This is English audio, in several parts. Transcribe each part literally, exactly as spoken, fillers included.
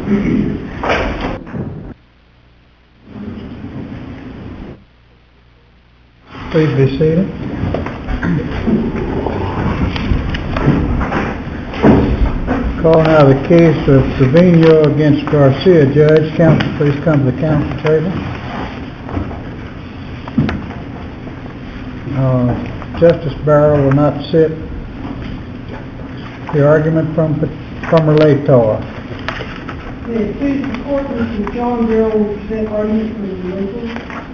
Please be seated. Call now the case of Trevino against Garcia. Judge, counsel, please come to the counsel table. Uh, Justice Barrow will not sit. The argument from from relator. Yes, please support Mister John Barrow will present argument from the relator.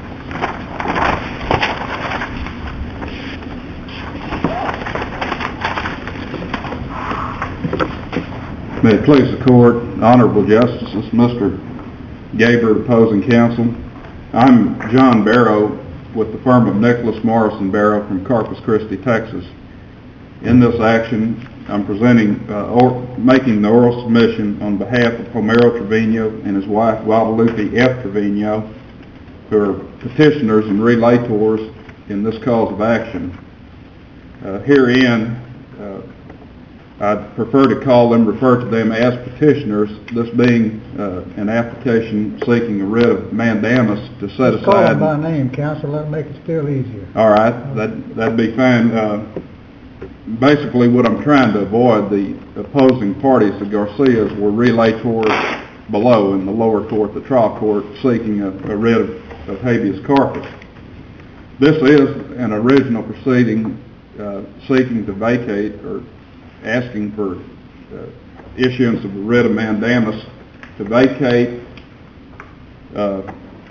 May it please the court, honorable justices, Mister Gaber, opposing counsel. I'm John Barrow with the firm of Nicholas Morrison Barrow from Corpus Christi, Texas. In this action, I'm presenting, uh, or making the oral submission on behalf of Homero Trevino and his wife Guadalupe F. Trevino, who are petitioners and relators in this cause of action. Uh, herein, uh, I'd prefer to call them, refer to them as petitioners, this being uh, an application seeking a writ of mandamus to set Just aside... call them by name, counsel. That'll make it still easier. All right, that, that'd be fine. Uh, basically, what I'm trying to avoid, the opposing parties, the Garcias, were relators below in the lower court, the trial court, seeking a, a writ of, of habeas corpus. This is an original proceeding uh, seeking to vacate or asking for uh, issuance of a writ of mandamus to vacate uh,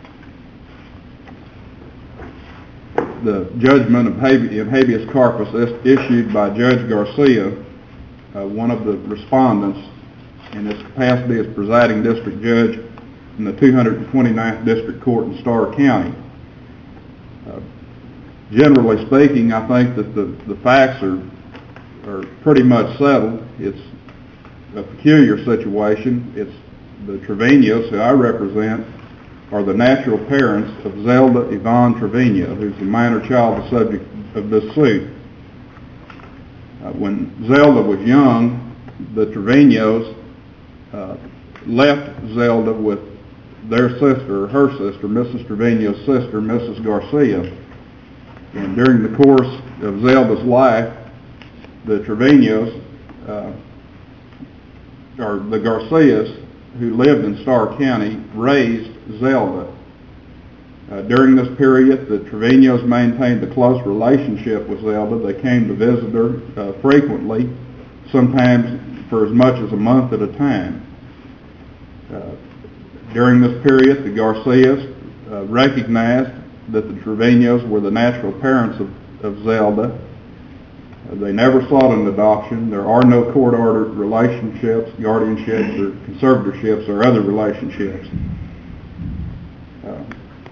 the judgment of habeas, in habeas corpus issued by Judge Garcia, uh, one of the respondents in his capacity as presiding district judge in the two hundred twenty-ninth District Court in Starr County. Uh, generally speaking, I think that the, the facts are are pretty much settled. It's a peculiar situation. It's the Trevinos, who I represent, are the natural parents of Zelda Yvonne Trevino, who's the minor child the subject of this suit. Uh, when Zelda was young, the Trevinos uh, left Zelda with their sister, her sister, Missus Trevino's sister, Missus Garcia. And during the course of Zelda's life, the Trevinos, uh, or the Garcias, who lived in Starr County, raised Zelda. Uh, during this period, the Trevinos maintained a close relationship with Zelda. They came to visit her uh, frequently, sometimes for as much as a month at a time. Uh, during this period, the Garcias uh, recognized that the Trevinos were the natural parents of, of Zelda. They never sought an adoption. There are no court-ordered relationships, guardianships, or conservatorships, or other relationships. Uh,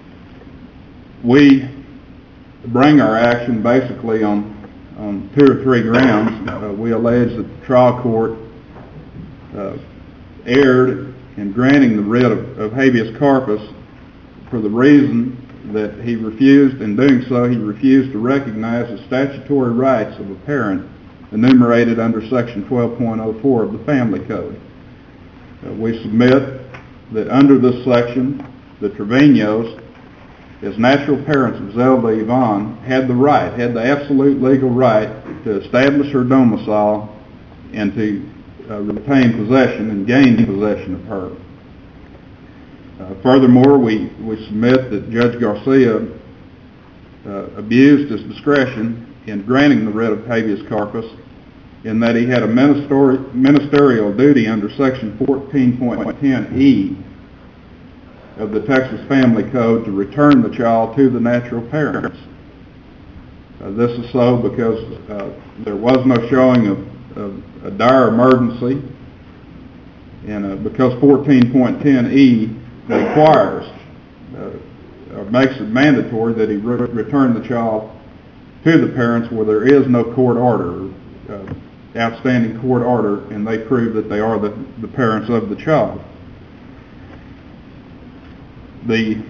we bring our action basically on, on two or three grounds. Uh, we allege that the trial court uh, erred in granting the writ of, of habeas corpus for the reason that he refused, in doing so, he refused to recognize the statutory rights of a parent enumerated under Section twelve point oh four of the Family Code. Uh, we submit that under this section, the Trevinos, as natural parents of Zelda Yvonne, had the right, had the absolute legal right to establish her domicile and to uh, retain possession and gain possession of her. Uh, furthermore, we, we submit that Judge Garcia uh, abused his discretion in granting the writ of habeas corpus in that he had a ministeri- ministerial duty under Section fourteen point ten E of the Texas Family Code to return the child to the natural parents. Uh, this is so because uh, there was no showing of, of a dire emergency, and uh, because fourteen point ten E requires, uh, or makes it mandatory that he re- return the child to the parents where there is no court order, uh, outstanding court order, and they prove that they are the, the parents of the child. The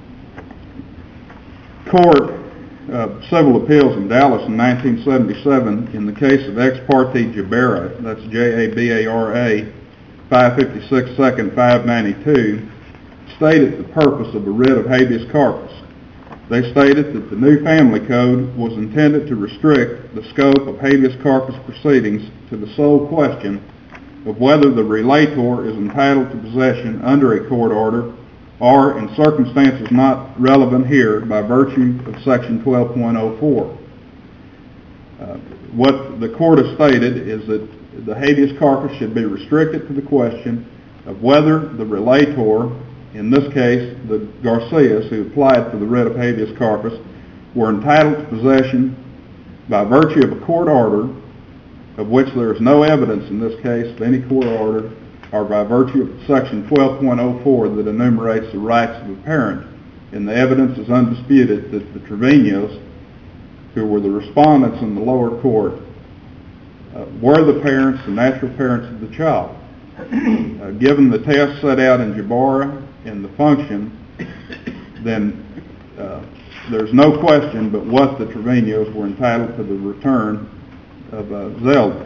Court of Civil Appeals in Dallas in nineteen seventy-seven, in the case of Ex parte Jabara, that's J A B A R A, five fifty-six second five ninety-two, stated the purpose of the writ of habeas corpus. They stated that the new family code was intended to restrict the scope of habeas corpus proceedings to the sole question of whether the relator is entitled to possession under a court order or in circumstances not relevant here by virtue of section twelve point oh four. Uh, what the court has stated is that the habeas corpus should be restricted to the question of whether the relator, in this case the Garcias who applied for the writ of habeas corpus, were entitled to possession by virtue of a court order of which there is no evidence in this case of any court order, or by virtue of section twelve point oh four that enumerates the rights of a parent. And the evidence is undisputed that the Trevino's, who were the respondents in the lower court, uh, were the parents, the natural parents of the child. Uh, given the test set out in Jabara and the function, then uh, there's no question but what the Trevino's were entitled to the return of uh, Zelda.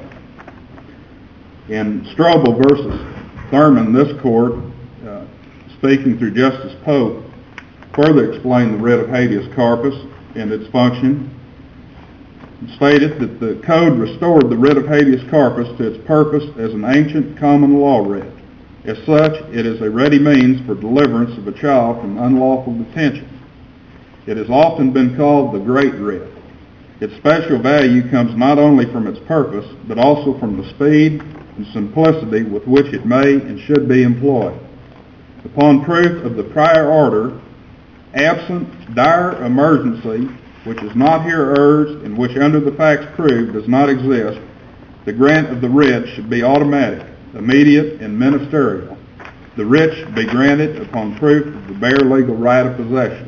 In Strobel versus Thurman, this court, uh, speaking through Justice Pope, further explained the writ of habeas corpus and its function, and stated that the code restored the writ of habeas corpus to its purpose as an ancient common law writ. As such, it is a ready means for deliverance of a child from unlawful detention. It has often been called the Great Writ. Its special value comes not only from its purpose, but also from the speed and simplicity with which it may and should be employed. Upon proof of the prior order, absent dire emergency, which is not here urged and which under the facts proved does not exist, the grant of the writ should be automatic, immediate, and ministerial. The writ should be granted upon proof of the bare legal right of possession.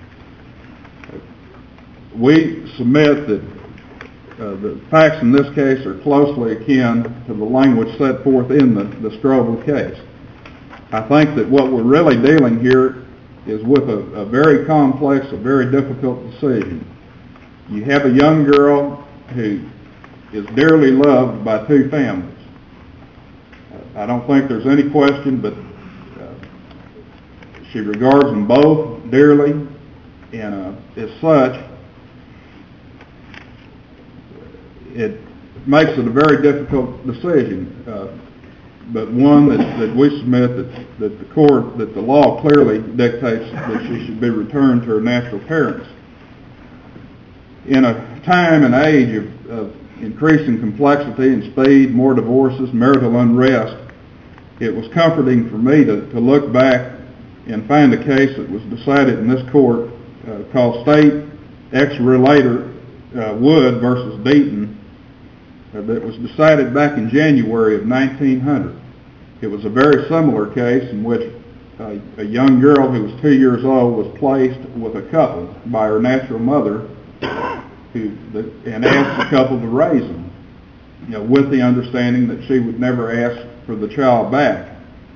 We submit that uh, the facts in this case are closely akin to the language set forth in the, the Strobel case. I think that what we're really dealing here is with a, a very complex, a very difficult decision. You have a young girl who is dearly loved by two families. Uh, I don't think there's any question, but uh, she regards them both dearly, and uh, as such, it makes it a very difficult decision, uh, but one that, that we submit that, that the court, that the law clearly dictates that she should be returned to her natural parents. In a time and age of, of increasing complexity and speed, more divorces, marital unrest, it was comforting for me to, to look back and find a case that was decided in this court uh, called State Ex-Relator uh, Wood versus Deaton, uh, that was decided back in January of nineteen hundred. It was a very similar case in which uh, a young girl who was two years old was placed with a couple by her natural mother, who the, and asked the couple to raise them, you know, with the understanding that she would never ask for the child back.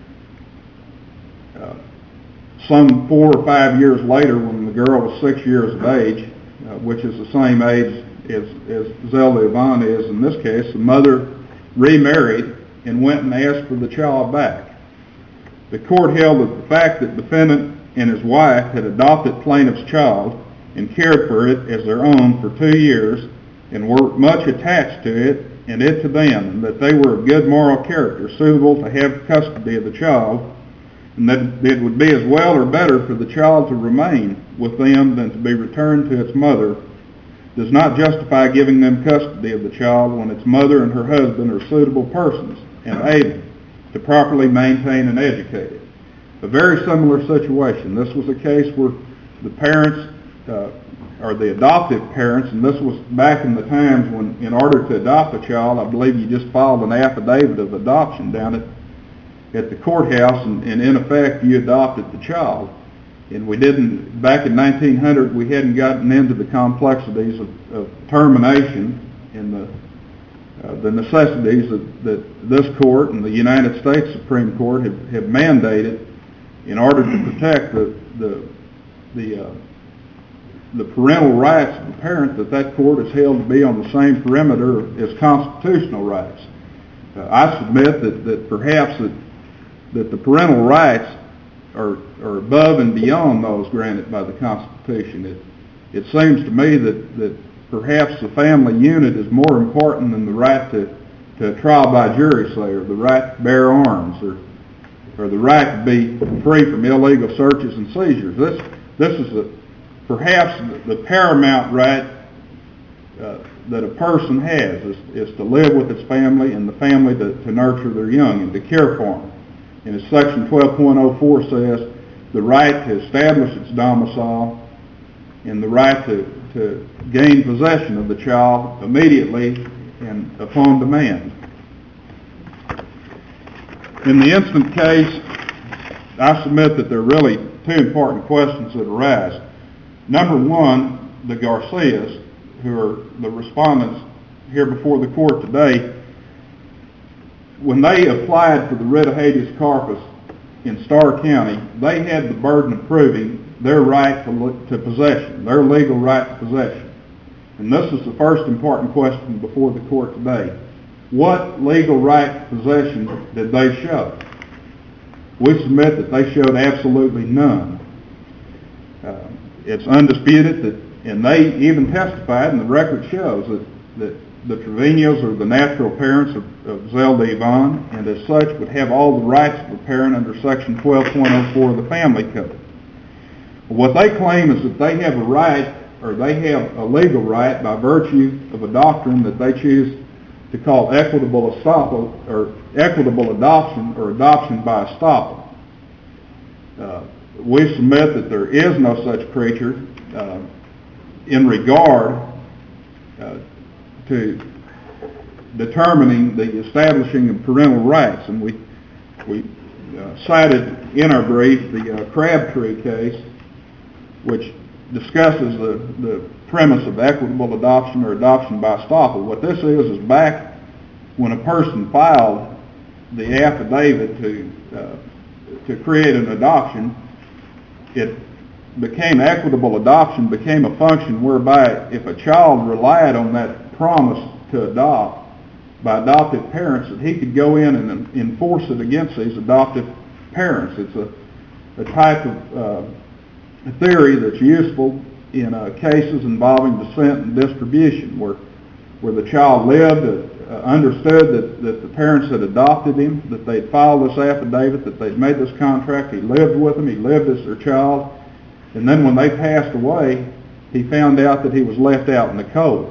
Uh, some four or five years later, when the girl was six years of age, uh, which is the same age as, as Zelda Yvonne is in this case, the mother remarried and went and asked for the child back. The court held that the fact that the defendant and his wife had adopted plaintiff's child and cared for it as their own for two years and were much attached to it and it to them, and that they were of good moral character, suitable to have custody of the child, and that it would be as well or better for the child to remain with them than to be returned to its mother, does not justify giving them custody of the child when its mother and her husband are suitable persons and able to properly maintain and educate it. A very similar situation. This was a case where the parents, uh, or the adoptive parents, and this was back in the times when in order to adopt a child, I believe you just filed an affidavit of adoption down at, at the courthouse, and, and in effect you adopted the child. And we didn't, back in nineteen hundred, we hadn't gotten into the complexities of, of termination and the uh, the necessities that, that this court and the United States Supreme Court have, have mandated in order to protect the the the, uh, the parental rights of the parent, that that court is held to be on the same perimeter as constitutional rights. Uh, I submit that, that perhaps that that the parental rights are, are above and beyond those granted by the Constitution. It, it seems to me that, that perhaps the family unit is more important than the right to, to a trial by jury, say, or the right to bear arms, or, or the right to be free from illegal searches and seizures. This, this is the, perhaps the, the paramount right uh, that a person has, is, is to live with its family and the family to, to nurture their young and to care for them. And as Section twelve point oh four says, the right to establish its domicile and the right to, to gain possession of the child immediately and upon demand. In the instant case, I submit that there are really two important questions that arise. Number one, the Garcias, who are the respondents here before the court today, when they applied for the writ of habeas corpus in Starr County, they had the burden of proving their right to, to possession, their legal right to possession. And this is the first important question before the court today. What legal right to possession did they show? We submit that they showed absolutely none. Uh, it's undisputed that, and they even testified, and the record shows that, that the Trevino's are the natural parents of, of Zelda Yvonne, and as such would have all the rights of a parent under Section twelve point oh four of the Family Code. What they claim is that they have a right, or they have a legal right by virtue of a doctrine that they choose to call equitable estoppel, or equitable adoption, or adoption by estoppel. Uh, we submit that there is no such creature uh, in regard uh, to determining the establishing of parental rights, and we we uh, cited in our brief the uh, Crabtree case, which discusses the, the premise of equitable adoption or adoption by estoppel. What this is is back when a person filed the affidavit to uh, to create an adoption, it became equitable adoption became a function whereby if a child relied on that promise to adopt by adoptive parents, that he could go in and enforce it against these adoptive parents. It's a, a type of uh, theory that's useful in uh, cases involving descent and distribution, where where the child lived, uh, understood that, that the parents had adopted him, that they'd filed this affidavit, that they'd made this contract, he lived with them, he lived as their child, and then when they passed away, he found out that he was left out in the cold.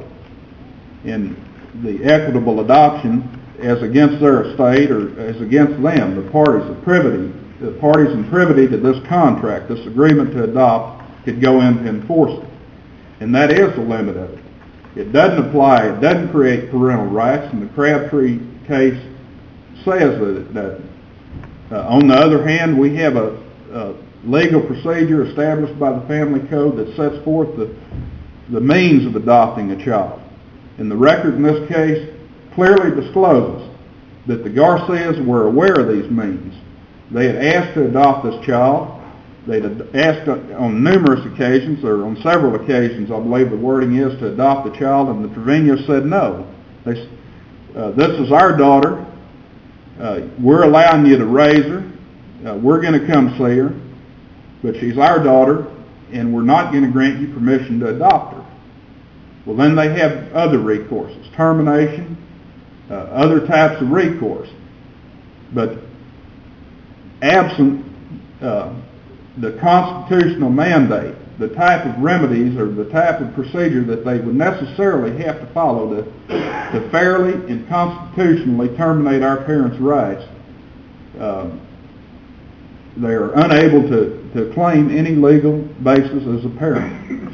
In the equitable adoption, as against their estate or as against them, the parties of privity, the parties in privity to this contract, this agreement to adopt, could go in to enforce it. And that is the limit of it. It doesn't apply, it doesn't create parental rights, and the Crabtree case says that. that uh, on the other hand, we have a, a legal procedure established by the Family Code that sets forth the, the means of adopting a child. And the record in this case clearly discloses that the Garcias were aware of these means. They had asked to adopt this child. They had asked on numerous occasions, or on several occasions, I believe the wording is, to adopt the child, and the Trevino's said no. They, uh, this is our daughter. Uh, we're allowing you to raise her. Uh, we're going to come see her, but she's our daughter, and we're not going to grant you permission to adopt her. Well, then they have other recourses, termination, uh, other types of recourse. But absent uh, the constitutional mandate, the type of remedies or the type of procedure that they would necessarily have to follow to, to fairly and constitutionally terminate our parents' rights, um, they are unable to, to claim any legal basis as a parent.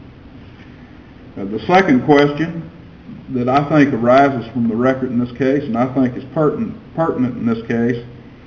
Uh, the second question that I think arises from the record in this case, and I think is pertinent, pertinent in this case,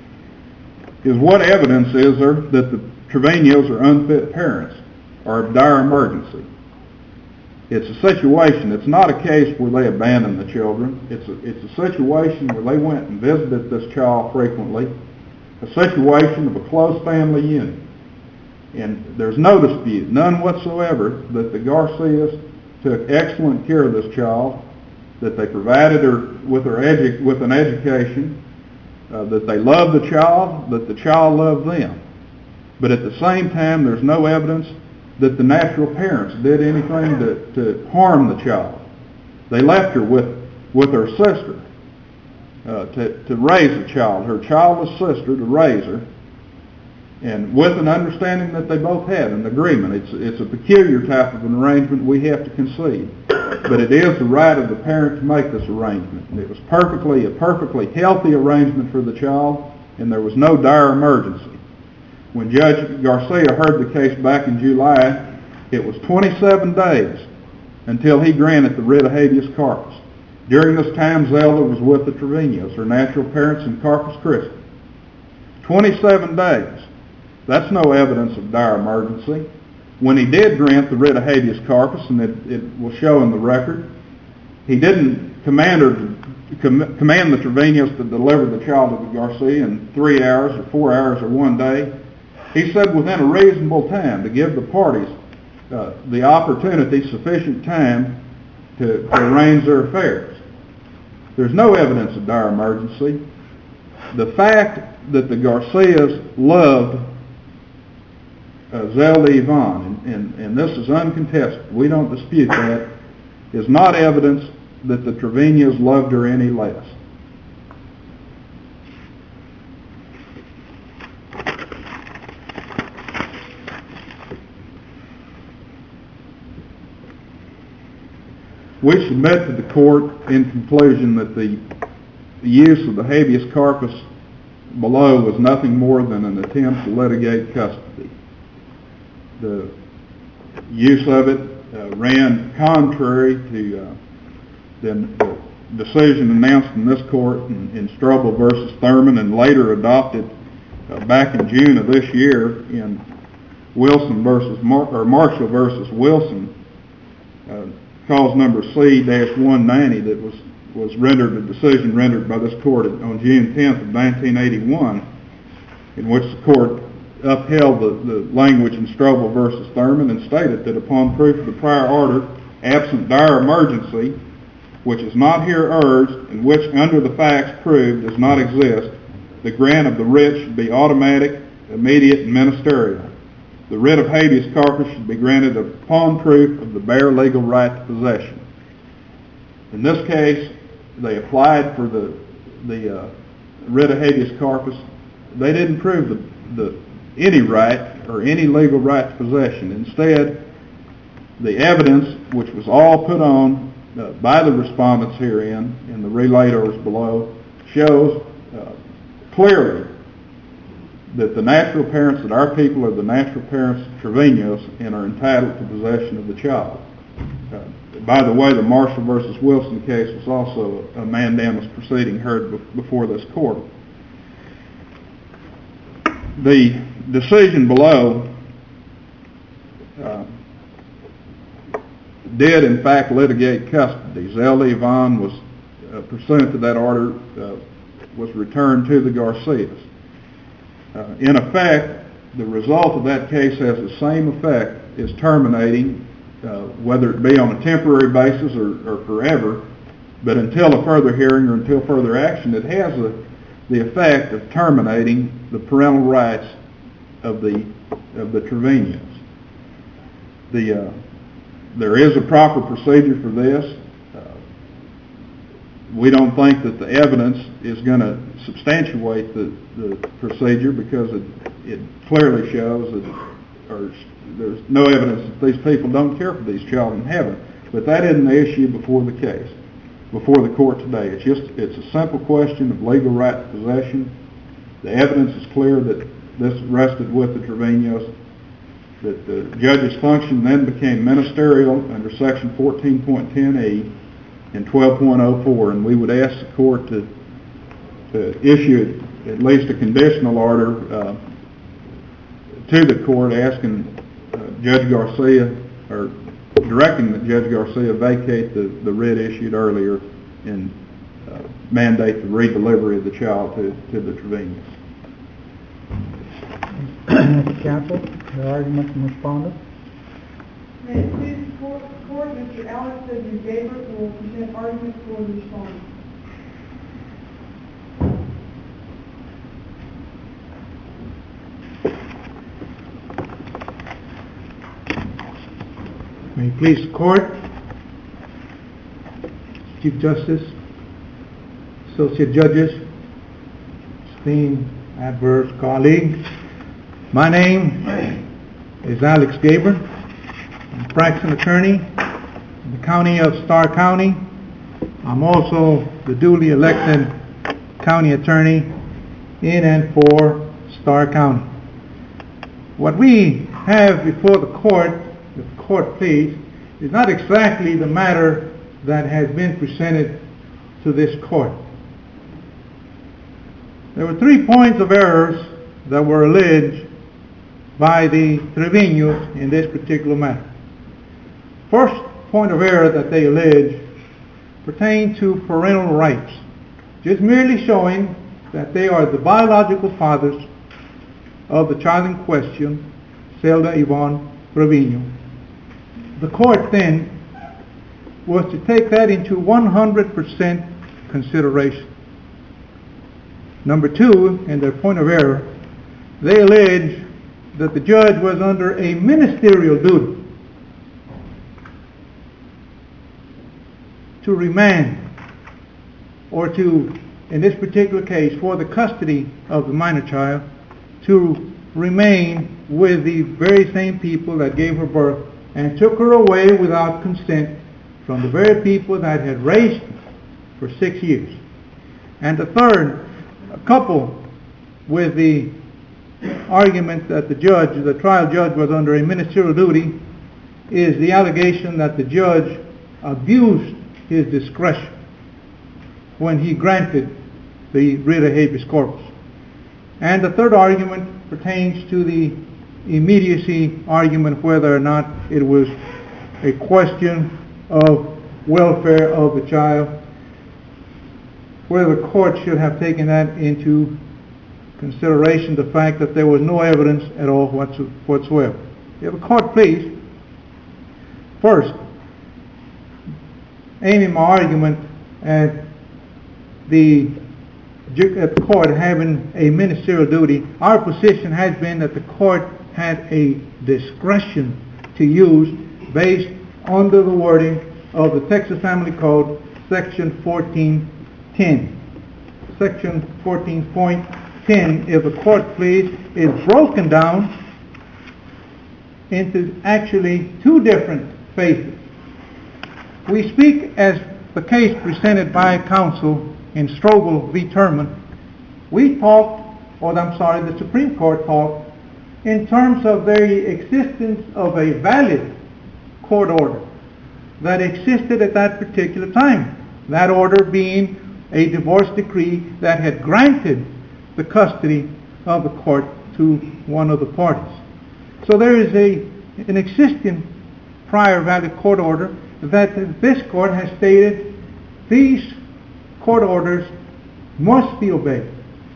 is what evidence is there that the Trevino's are unfit parents or of dire emergency? It's a situation, it's not a case where they abandoned the children. It's a, it's a situation where they went and visited this child frequently, a situation of a close family unit. And there's no dispute, none whatsoever, that the Garcias took excellent care of this child, that they provided her with, her edu- with an education, uh, that they loved the child, that the child loved them. But at the same time, there's no evidence that the natural parents did anything to, to harm the child. They left her with, with her sister uh, to, to raise the child, her childless sister to raise her, and with an understanding that they both had, an agreement. It's, it's a peculiar type of an arrangement we have to concede. But it is the right of the parent to make this arrangement. And it was perfectly a perfectly healthy arrangement for the child, and there was no dire emergency. When Judge Garcia heard the case back in July, it was twenty-seven days until he granted the writ of habeas corpus. During this time, Zelda was with the Trevinios, her natural parents in Corpus Christi. twenty-seven days. That's no evidence of dire emergency. When he did grant the writ of habeas corpus, and it, it will show in the record, he didn't command her to, com, command the Trevinios to deliver the child to the Garcia in three hours or four hours or one day. He said within a reasonable time to give the parties uh, the opportunity, sufficient time to, to arrange their affairs. There's no evidence of dire emergency. The fact that the Garcias loved uh, Zelda Yvonne, and, and, and this is uncontested, we don't dispute that, is not evidence that the Trevinios loved her any less. We submit to the court in conclusion that the, the use of the habeas corpus below was nothing more than an attempt to litigate custody. The use of it uh, ran contrary to uh, the, the decision announced in this court in, in Strobel versus Thurman, and later adopted uh, back in June of this year in Wilson versus Mar- or Marshall versus Wilson. Uh, Cause number C one ninety that was, was rendered, a decision rendered by this court on June tenth of nineteen eighty-one, in which the court upheld the, the language in Strobel versus Thurman and stated that upon proof of the prior order, absent dire emergency, which is not here urged and which under the facts proved does not exist, the grant of the writ should be automatic, immediate, and ministerial. The writ of habeas corpus should be granted upon proof of the bare legal right to possession. In this case, they applied for the the uh, writ of habeas corpus. They didn't prove the, the any right or any legal right to possession. Instead, the evidence, which was all put on uh, by the respondents herein and the relators below, shows uh, clearly that the natural parents, that our people are the natural parents of Trevinios and are entitled to possession of the child. Uh, by the way, the Marshall versus Wilson case was also a, a mandamus proceeding heard be- before this court. The decision below uh, did in fact litigate custody. Zelda Yvonne was, uh, pursuant to that order, uh, was returned to the Garcias. Uh, in effect, the result of that case has the same effect as terminating, uh, whether it be on a temporary basis or, or forever, but until a further hearing or until further action, it has a, the effect of terminating the parental rights of the of the Trevinios. The uh, there is a proper procedure for this. We don't think that the evidence is going to substantiate the, the procedure because it, it clearly shows that or there's no evidence that these people don't care for these children in heaven. But that isn't the issue before the case, before the court today. It's just it's a simple question of legal right to possession. The evidence is clear that this rested with the Trevinios, that the judge's function then became ministerial under Section fourteen point ten E in twelve point oh four, and we would ask the court to, to issue at least a conditional order uh, to the court asking uh, Judge Garcia, or directing that Judge Garcia vacate the, the writ issued earlier and uh, mandate the redelivery of the child to, to the Trevinios. Mister Counsel, the argument from respondent. May it please the court, court, Mister Alex W. Gabriel will present argument for the respondent. May it please the court, Chief Justice, Associate Judges, esteemed adverse colleagues. My name is Alex Gaber. I'm a practicing attorney in the county of Starr County. I'm also the duly elected county attorney in and for Starr County. What we have before the court, if the court please, is not exactly the matter that has been presented to this court. There were three points of errors that were alleged by the Treviños in this particular matter. First point of error that they allege pertained to parental rights, just merely showing that they are the biological fathers of the child in question, Zelda Yvonne Treviño. The court then was to take that into one hundred percent consideration. Number two, in their point of error, they allege that the judge was under a ministerial duty to remand, or to, in this particular case, for the custody of the minor child, to remain with the very same people that gave her birth and took her away without consent from the very people that had raised her for six years. And the third, coupled with the argument that the judge, the trial judge, was under a ministerial duty, is the allegation that the judge abused his discretion when he granted the writ of habeas corpus. And the third argument pertains to the immediacy argument, whether or not it was a question of welfare of the child, whether the court should have taken that into consideration, the fact that there was no evidence at all whatsoever. If the court please, first, aiming my argument at the, at the court having a ministerial duty, our position has been that the court had a discretion to use based under the wording of the Texas Family Code, Section fourteen ten. Section fourteen point ten, if the court please, is broken down into actually two different phases. We speak as the case presented by counsel in Strobel v. Terman. We talk, or I'm sorry, the Supreme Court talked in terms of the existence of a valid court order that existed at that particular time. That order being a divorce decree that had granted the custody of the court to one of the parties. So there is a an existing prior valid court order that this court has stated these court orders must be obeyed.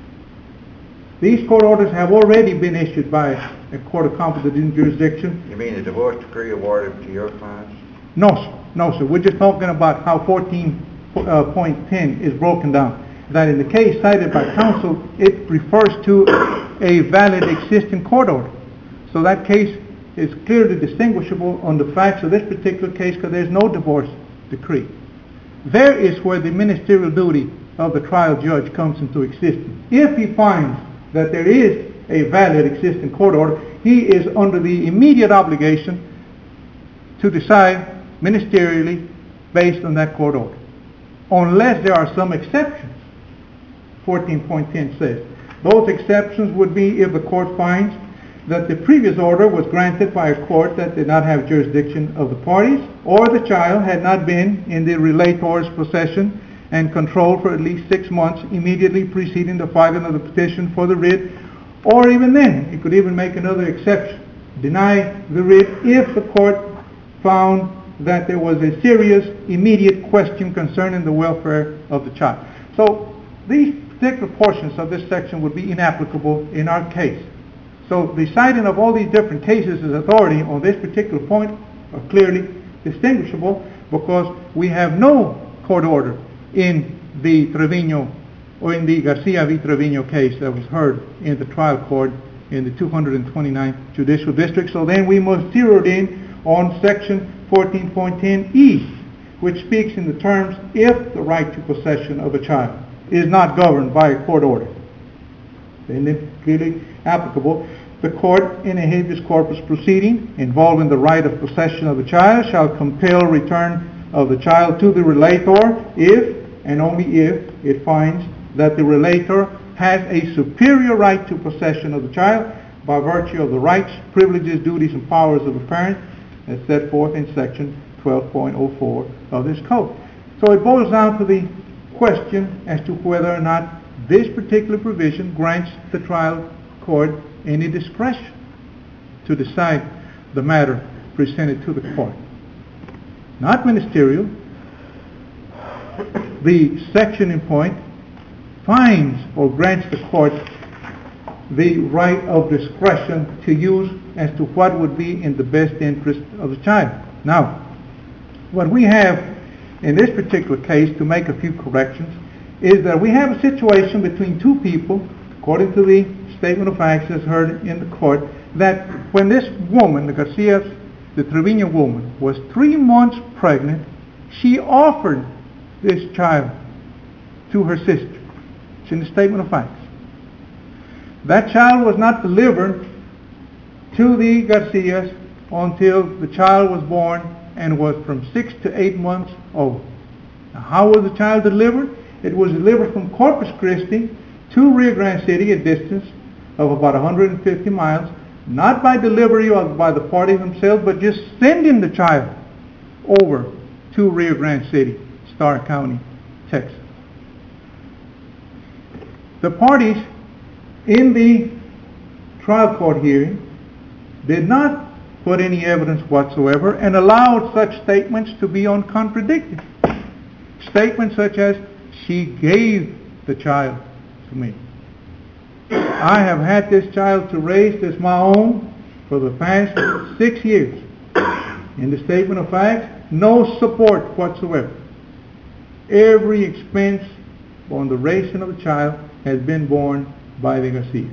These court orders have already been issued by a court of competent jurisdiction. You mean the divorce decree awarded to your clients? No, sir. No, sir. We're just talking about how fourteen point ten is broken down. That in the case cited by counsel, it refers to a valid existing court order. So that case is clearly distinguishable on the facts of this particular case because there's no divorce decree. There is where the ministerial duty of the trial judge comes into existence. If he finds that there is a valid existing court order, he is under the immediate obligation to decide ministerially based on that court order, unless there are some exceptions. fourteen point ten says those exceptions would be if the court finds that the previous order was granted by a court that did not have jurisdiction of the parties, or the child had not been in the relator's possession and control for at least six months immediately preceding the filing of the petition for the writ, or even then, it could even make another exception, deny the writ if the court found that there was a serious immediate question concerning the welfare of the child. So these particular portions of this section would be inapplicable in our case. So the citing of all these different cases as authority on this particular point are clearly distinguishable because we have no court order in the Treviño or in the Garcia v. Treviño case that was heard in the trial court in the two hundred twenty-ninth Judicial District. So then we must zero in on Section fourteen point ten E, which speaks in the terms if the right to possession of a child is not governed by a court order. And it's clearly applicable. The court in a habeas corpus proceeding involving the right of possession of a child shall compel return of the child to the relator if and only if it finds that the relator has a superior right to possession of the child by virtue of the rights, privileges, duties, and powers of a parent as set forth in section twelve point oh four of this code. So it boils down to the question as to whether or not this particular provision grants the trial court any discretion to decide the matter presented to the court. Not ministerial. The section in point finds or grants the court the right of discretion to use as to what would be in the best interest of the child. Now, what we have in this particular case, to make a few corrections, is that we have a situation between two people, according to the statement of facts as heard in the court, that when this woman, the Garcia, the Trevino woman, was three months pregnant, she offered this child to her sister. It's in the statement of facts. That child was not delivered to the Garcias until the child was born and was from six to eight months old. Now, how was the child delivered? It was delivered from Corpus Christi to Rio Grande City, a distance of about one hundred fifty miles, not by delivery or by the parties themselves, but just sending the child over to Rio Grande City, Starr County, Texas. The parties in the trial court hearing did not put any evidence whatsoever and allowed such statements to be uncontradicted. Statements such as, she gave the child to me. I have had this child to raise as my own for the past six years. In the statement of facts, no support whatsoever. Every expense on the raising of the child has been borne by the Garcias.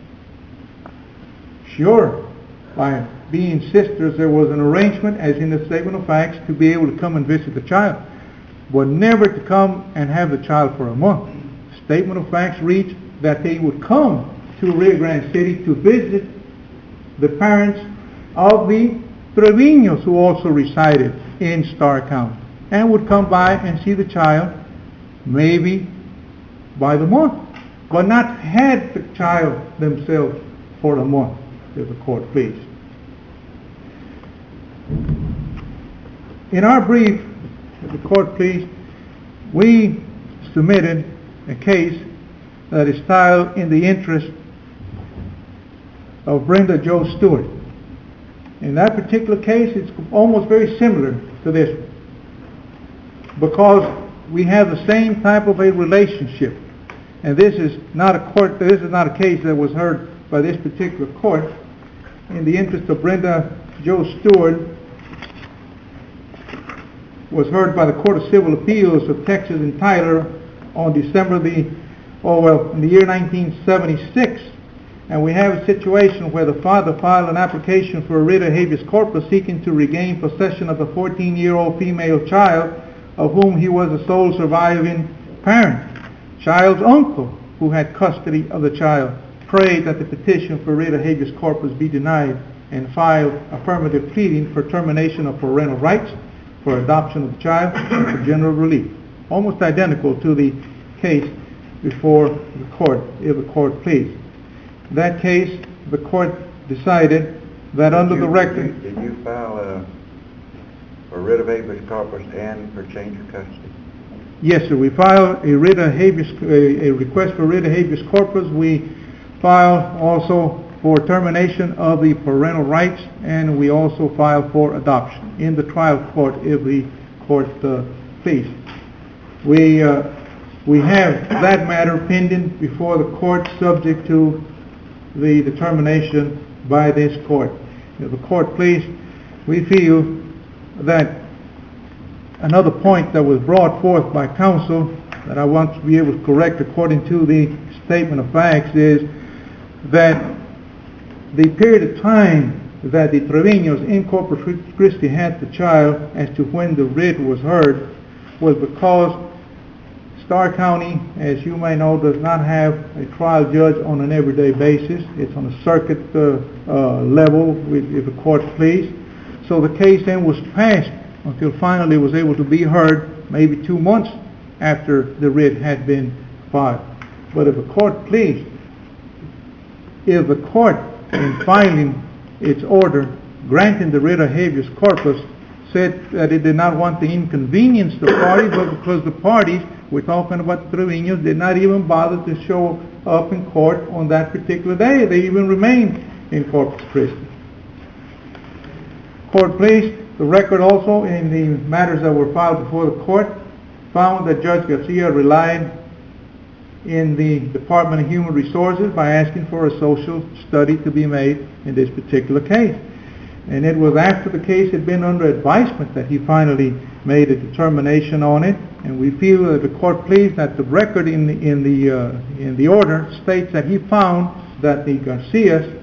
Sure, by being sisters, there was an arrangement, as in the statement of facts, to be able to come and visit the child, but never to come and have the child for a month. The statement of facts reads that they would come to Rio Grande City to visit the parents of the Treviños, who also resided in Starr County, and would come by and see the child maybe by the month, but not had the child themselves for a month, if the court please. In our brief, if the court please, we submitted a case that is styled in the interest of Brenda Jo Stewart. In that particular case, it's almost very similar to this one, because we have the same type of a relationship. And this is not a court, this is not a case that was heard by this particular court. In the interest of Brenda Jo Stewart, was heard by the Court of Civil Appeals of Texas in Tyler on December the, oh well, in the year nineteen seventy-six. And we have a situation where the father filed an application for a writ of habeas corpus seeking to regain possession of a fourteen-year-old female child of whom he was the sole surviving parent. Child's uncle, who had custody of the child, prayed that the petition for writ of habeas corpus be denied and filed affirmative pleading for termination of parental rights, for adoption of the child, and for general relief. Almost identical to the case before the court, if the court please. In that case, the court decided that under the record... Did you file a, a writ of habeas corpus and for change of custody? Yes, sir. We filed a writ of habeas, a, a request for writ of habeas corpus. We filed also for termination of the parental rights, and we also filed for adoption in the trial court, if the court uh, please. We uh, we have that matter pending before the court, subject to the determination by this court. If the court please, we feel that another point that was brought forth by counsel that I want to be able to correct according to the statement of facts is that the period of time that the Treviños in Corpus Christi had the child as to when the writ was heard was because Starr County, as you may know, does not have a trial judge on an everyday basis. It's on a circuit uh, uh, level with, if a court please. So the case then was passed until finally it was able to be heard maybe two months after the writ had been filed. But if a court pleased, if the court in filing its order granting the writ of habeas corpus said that it did not want to inconvenience the parties, but because the parties, we're talking about the Treviños, did not even bother to show up in court on that particular day. They even remained in Corpus Christi. Court pleased, the record also in the matters that were filed before the court found that Judge Garcia relied in the Department of Human Resources by asking for a social study to be made in this particular case. And it was after the case had been under advisement that he finally made a determination on it. And we feel that the court pleased that the record in the, in the, uh, in the order states that he found that the Garcias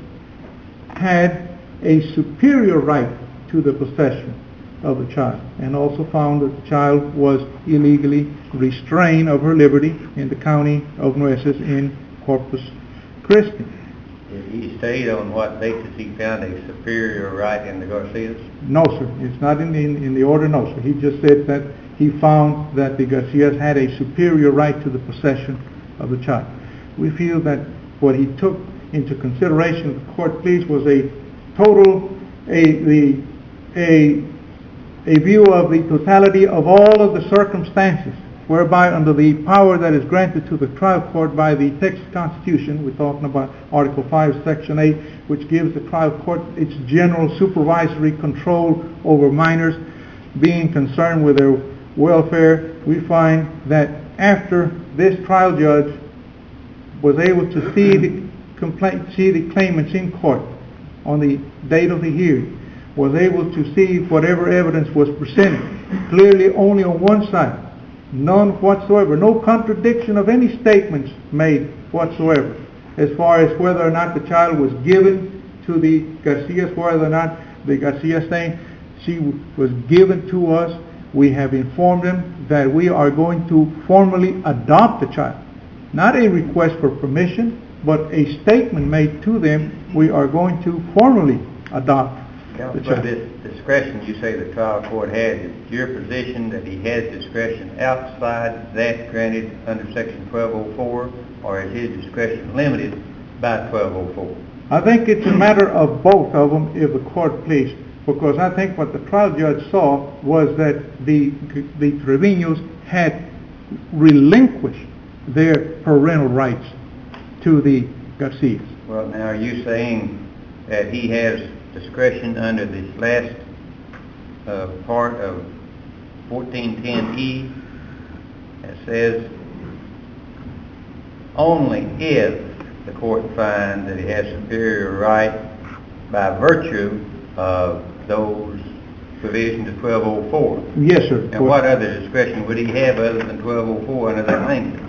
had a superior right to the possession of the child, and also found that the child was illegally restrained of her liberty in the county of Nueces in Corpus Christi. Did he state on what basis he found a superior right in the Garcias? No, sir. It's not in the, in the order, no, sir. He just said that he found that the Garcias had a superior right to the possession of the child. We feel that what he took into consideration, the court pleased, was a total, a, the, a, a view of the totality of all of the circumstances whereby under the power that is granted to the trial court by the Texas Constitution, we're talking about Article five, Section eight, which gives the trial court its general supervisory control over minors, being concerned with their welfare. We find that after this trial judge was able to see the complaint, see the claimants in court on the date of the hearing, was able to see whatever evidence was presented, clearly only on one side, none whatsoever, no contradiction of any statements made whatsoever, as far as whether or not the child was given to the Garcias, whether or not the Garcias saying she was given to us. We have informed them that we are going to formally adopt the child. Not a request for permission, but a statement made to them, we are going to formally adopt the For child. this discretion you say the trial court had, is your position that he has discretion outside that granted under Section twelve oh four, or is his discretion limited by twelve oh four? I think it's a matter of both of them if the court please, because I think what the trial judge saw was that the, the Treviños had relinquished their parental rights to the Garcias. Well, now are you saying that he has discretion under this last uh, part of fourteen ten E that says only if the court finds that he has superior right by virtue of those provisions of twelve oh four? Yes, sir. And what other discretion would he have other than twelve oh four under that language?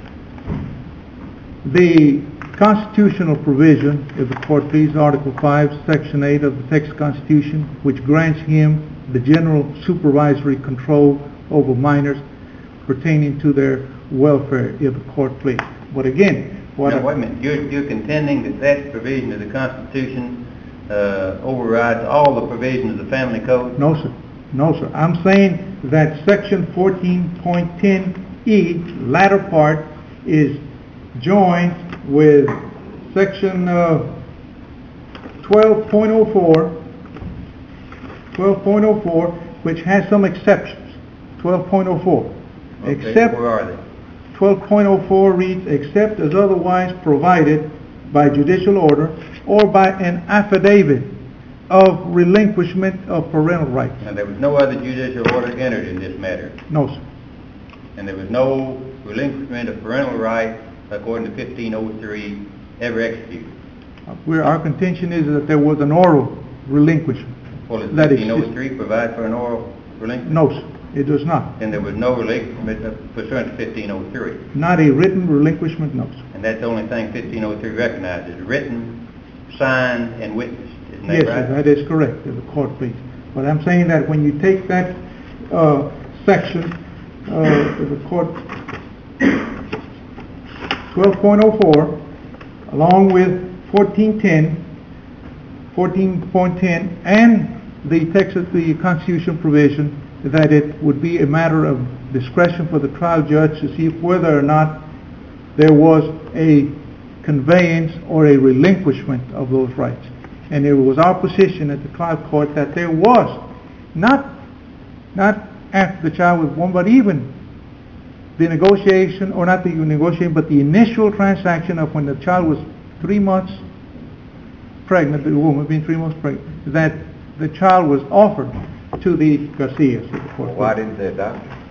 The constitutional provision, if the court please, Article five, Section eight of the Texas Constitution, which grants him the general supervisory control over minors pertaining to their welfare, if the court please. But again, what... Now, wait a minute. You're, you're contending that that provision of the Constitution uh, overrides all the provisions of the Family Code? No, sir. No, sir. I'm saying that Section fourteen point ten E, latter part, is joined with Section uh, twelve point oh four, twelve point oh four, which has some exceptions. twelve point oh four. Okay, Except, where are they? twelve point oh four reads, except as otherwise provided by judicial order or by an affidavit of relinquishment of parental rights. Now, there was no other judicial order entered in this matter, No, sir. and there was no relinquishment of parental rights according to fifteen oh three ever executed. Where our contention is that there was an oral relinquishment. Well, does That fifteen oh exists. three provide for an oral relinquishment? No, sir. It does not. And there was no relinquishment pursuant to fifteen oh three. Not a written relinquishment, no, sir. And that's the only thing fifteen oh three recognizes, written signed and witnessed, isn't that Yes, right? sir, that is correct, if the court please. But I'm saying that when you take that uh, section, uh, of the court, twelve point oh four, along with fourteen ten, fourteen point ten, and the Texas, the Constitution provision, that it would be a matter of discretion for the trial judge to see whether or not there was a conveyance or a relinquishment of those rights. And it was our position at the trial court that there was, not, not after the child was born, but even the negotiation, or not the negotiation, but the initial transaction of when the child was three months pregnant, the woman being three months pregnant, that the child was offered to the Garcias. At the court. Why didn't they adopt it?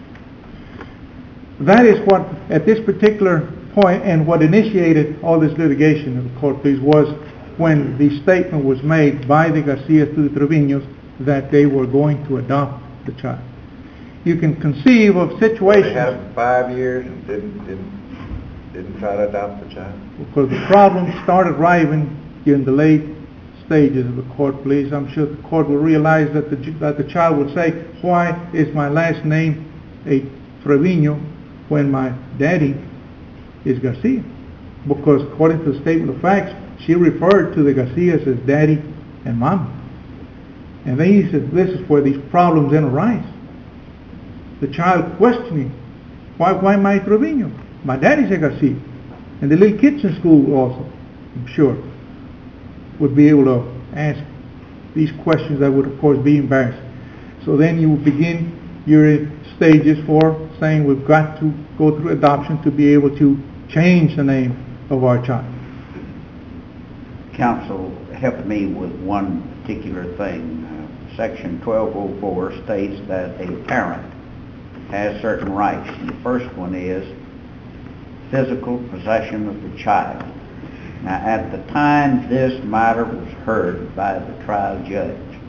That is what, at this particular point, and what initiated all this litigation in the court, please, was when the statement was made by the Garcias to the Treviños that they were going to adopt the child. You can conceive of situations... They had it for five years and didn't, didn't, didn't try to adopt the child? Because the problem started arriving in the late stages of the court, please. I'm sure the court will realize that the, that the child would say, why is my last name a Treviño when my daddy is Garcia? Because according to the statement of facts, she referred to the Garcias as daddy and mama. And then he said, this is where these problems then arise. The child questioning, why, why my Treviño? My daddy's a Garcia. And the little kids in school also, I'm sure, would be able to ask these questions that would of course be embarrassing. So then you would begin your stages for saying we've got to go through adoption to be able to change the name of our child. Counsel, help me with one particular thing. Uh, Section twelve oh four states that a parent has certain rights. And the first one is physical possession of the child. Now, at the time this matter was heard by the trial judge,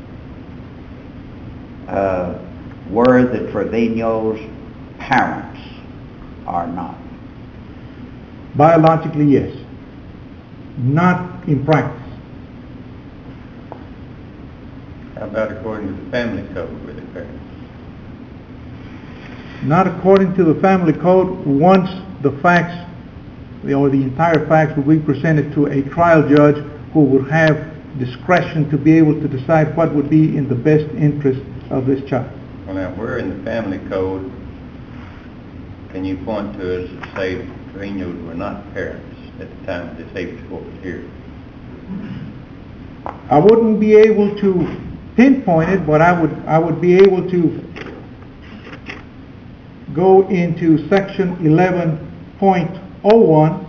uh, were the Treviños parents or not? Biologically, yes. Not in practice. How about according to the family code with the parents? Not according to the family code. Once the facts, or the entire facts, will be presented to a trial judge who will have discretion to be able to decide what would be in the best interest of this child. Well, now, where in the family code can you point to us that say Treviños were not parents at the time of this habeas corpus hearing? I wouldn't be able to pinpoint it, but I would I would be able to go into section eleven point oh one,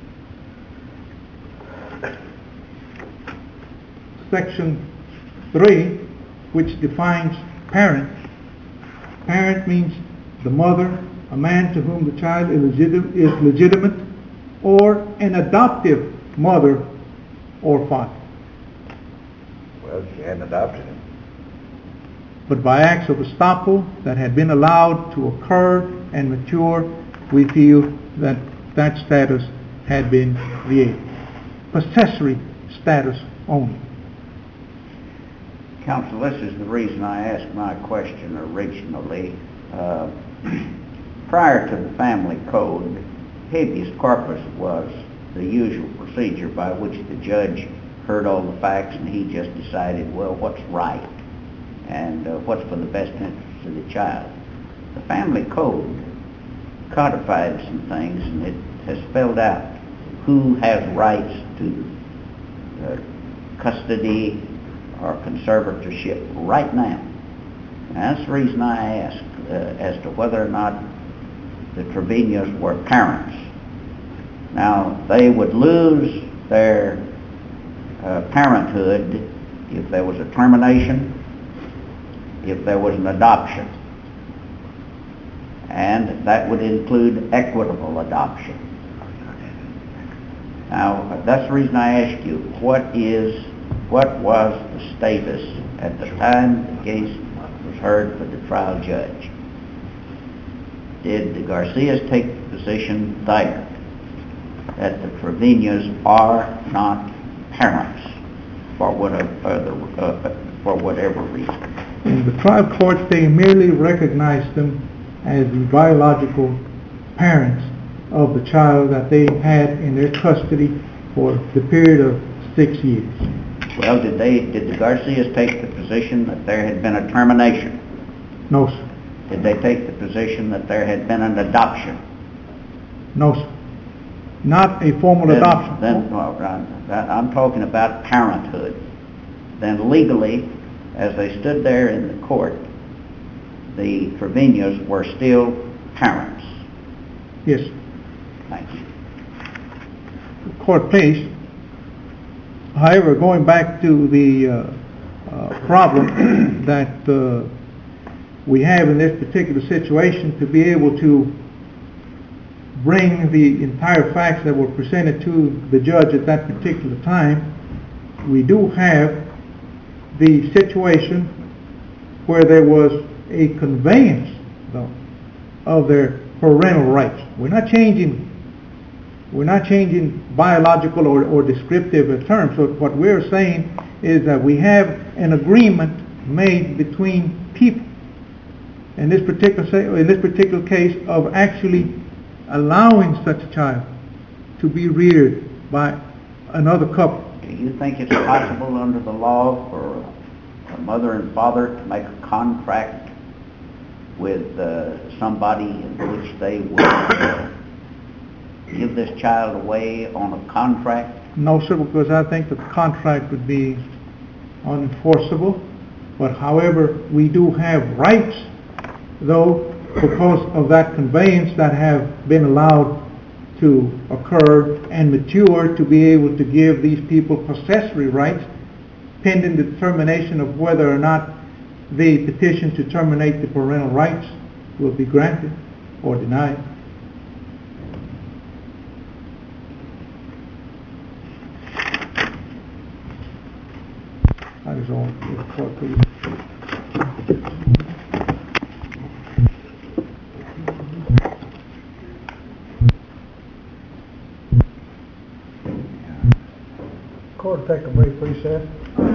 section three, which defines parent. Parent means the mother, a man to whom the child is legitimate, is legitimate, or an adoptive mother or father. Well, she hadn't adopted him. But by acts of estoppel that had been allowed to occur and mature, we feel that that status had been created. Possessory status only. Counsel, this is the reason I asked my question originally. Uh, prior to the family code, habeas corpus was the usual procedure by which the judge heard all the facts and he just decided, well, what's right and uh, what's for the best interest of the child. The family code codified some things, and it has spelled out who has rights to uh, custody or conservatorship right now. And that's the reason I asked uh, as to whether or not the Treviños were parents. Now, they would lose their uh, parenthood if there was a termination, if there was an adoption, and that would include equitable adoption. Now, that's the reason I asked you, what is, what was the status at the time the case was heard for the trial judge? Did the Garcias take the position there that the Treviños are not parents for whatever, uh, for whatever reason. In the trial court, they merely recognized them as the biological parents of the child that they had in their custody for the period of six years. Well, did they, did the Garcias take the position that there had been a termination? No, sir. Did they take the position that there had been an adoption? No, sir. Not a formal Then- adoption. Then, well, I'm, I'm talking about parenthood. Then legally, as they stood there in the court, the Trevino's were still parents. Yes, sir. Thank you. The court case. However, going back to the uh, uh, problem that uh, we have in this particular situation, to be able to bring the entire facts that were presented to the judge at that particular time, we do have the situation where there was a conveyance, though, of their parental rights. We're not changing we're not changing biological or, or descriptive terms. So what we're saying is that we have an agreement made between people in this particular in this particular case of actually allowing such a child to be reared by another couple. Do you think it's possible under the law for a mother and father to make a contract with uh, somebody in which they would uh, give this child away on a contract? No, sir, because I think the contract would be unenforceable. But however, we do have rights, though, because of that conveyance that have been allowed to occur and mature, to be able to give these people possessory rights pending the determination of whether or not the petition to terminate the parental rights will be granted or denied. That is all. The court, please. Court, take a brief recess.